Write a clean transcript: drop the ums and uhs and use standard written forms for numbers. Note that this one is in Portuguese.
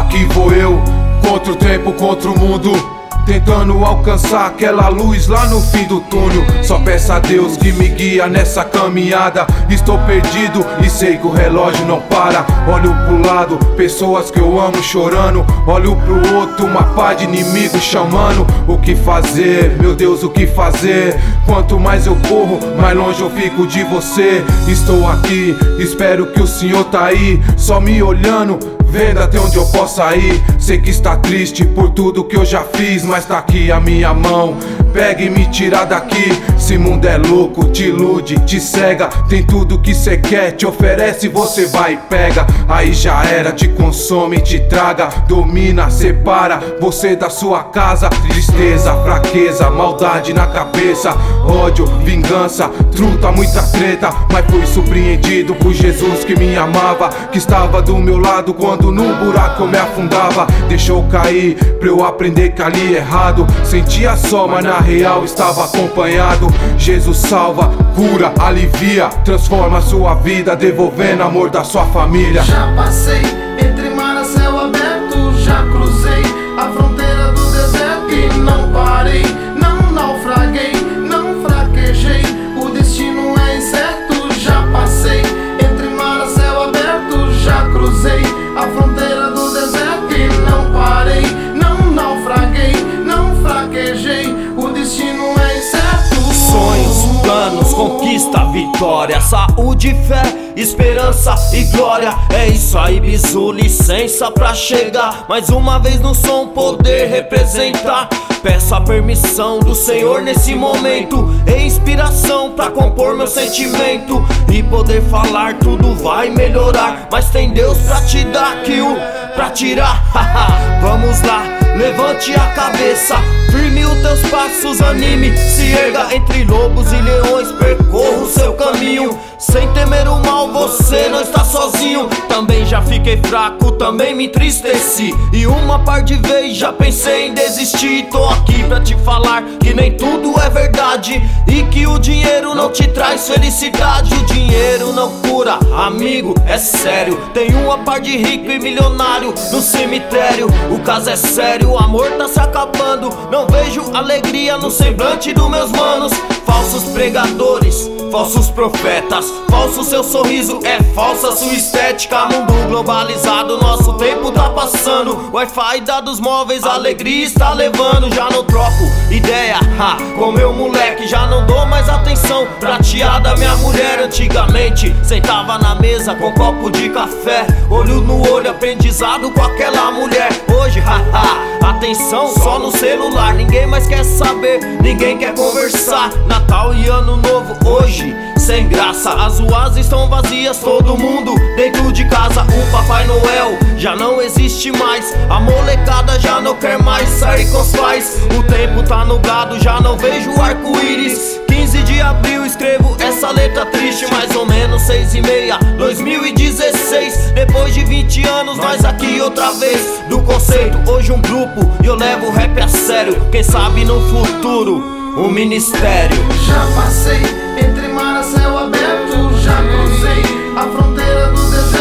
Aqui vou eu, contra o tempo, contra o mundo, tentando alcançar aquela luz lá no fim do túnel. Só peço a Deus que me guia nessa caminhada. Estou perdido e sei que o relógio não para. Olho pro lado, pessoas que eu amo chorando. Olho pro outro, uma pá de inimigos chamando. O que fazer, meu Deus, o que fazer? Quanto mais eu corro, mais longe eu fico de você. Estou aqui, espero que o Senhor tá aí, só me olhando, vendo até onde eu possa ir. Sei que está triste por tudo que eu já fiz, mas tá aqui a minha mão, pega e me tira daqui. Esse mundo é louco, te ilude, te cega. Tem tudo que cê quer, te oferece, você vai e pega. Aí já era, te consome, te traga, domina, separa você da sua casa. Tristeza, fraqueza, maldade na cabeça, ódio, vingança, truta, muita treta. Mas fui surpreendido por Jesus que me amava, que estava do meu lado quando num buraco eu me afundava. Deixou cair pra eu aprender que ali é errado. Sentia só, mas na real estava acompanhado. Jesus salva, cura, alivia, transforma a sua vida, devolvendo amor da sua família. Já passei entre mar a céu aberto, já cruzei a fronteira do deserto e não parei, não naufraguei, não fraquejei. O destino é incerto. Já passei entre mar a céu aberto, já cruzei a fronteira do deserto e não parei, não naufraguei, não fraquejei. O destino é incerto. Sonhos, planos, conquista, vitória, saúde, fé, esperança e glória. É isso aí, bizu, licença pra chegar mais uma vez no som, poder representar. Peço a permissão do Senhor nesse momento, e inspiração pra compor meu sentimento e poder falar, tudo vai melhorar. Mas tem Deus pra te dar, pra tirar. Vamos lá, levante a cabeça, firme os teus passos, anime, se erga. Entre lobos e leões percorra o seu caminho, sem temer o mal, você não está sozinho. Também já fiquei fraco, também me entristeci, e uma par de vezes já pensei em desistir. Tô aqui pra te falar que nem tudo é verdade, e que o dinheiro não te traz felicidade. O dinheiro não cura, amigo, é sério. Tem uma par de rico e milionário no cemitério. O caso é sério, o amor tá se acabando. Não vejo alegria no semblante dos meus manos. Falsos pregadores, falsos profetas, falso seu sorriso, é falsa sua estética. Mundo globalizado, nosso tempo tá passando. Wi-Fi, dados móveis, alegria está levando. Já não troco ideia, com meu moleque, já não dou mais atenção. Prateada minha mulher, antigamente sentava na mesa com copo de café, olho no olho, aprendizado com aquela mulher. Hoje, atenção só no celular, ninguém mais quer saber, ninguém quer conversar. Natal e Ano Novo hoje sem graça, as ruas estão vazias, todo mundo dentro de casa. O Papai Noel já não existe mais, a molecada já não quer mais sair com os pais. O tempo tá nublado, já não vejo arco-íris. 15 de abril escrevo essa letra triste, mais ou menos 6:30, 2016. Depois de 20 anos, nós aqui outra vez. Do conceito, hoje um grupo, e eu levo o rap a sério. Quem sabe no futuro, um ministério. Já passei entre mar a céu aberto, já cruzei a fronteira do deserto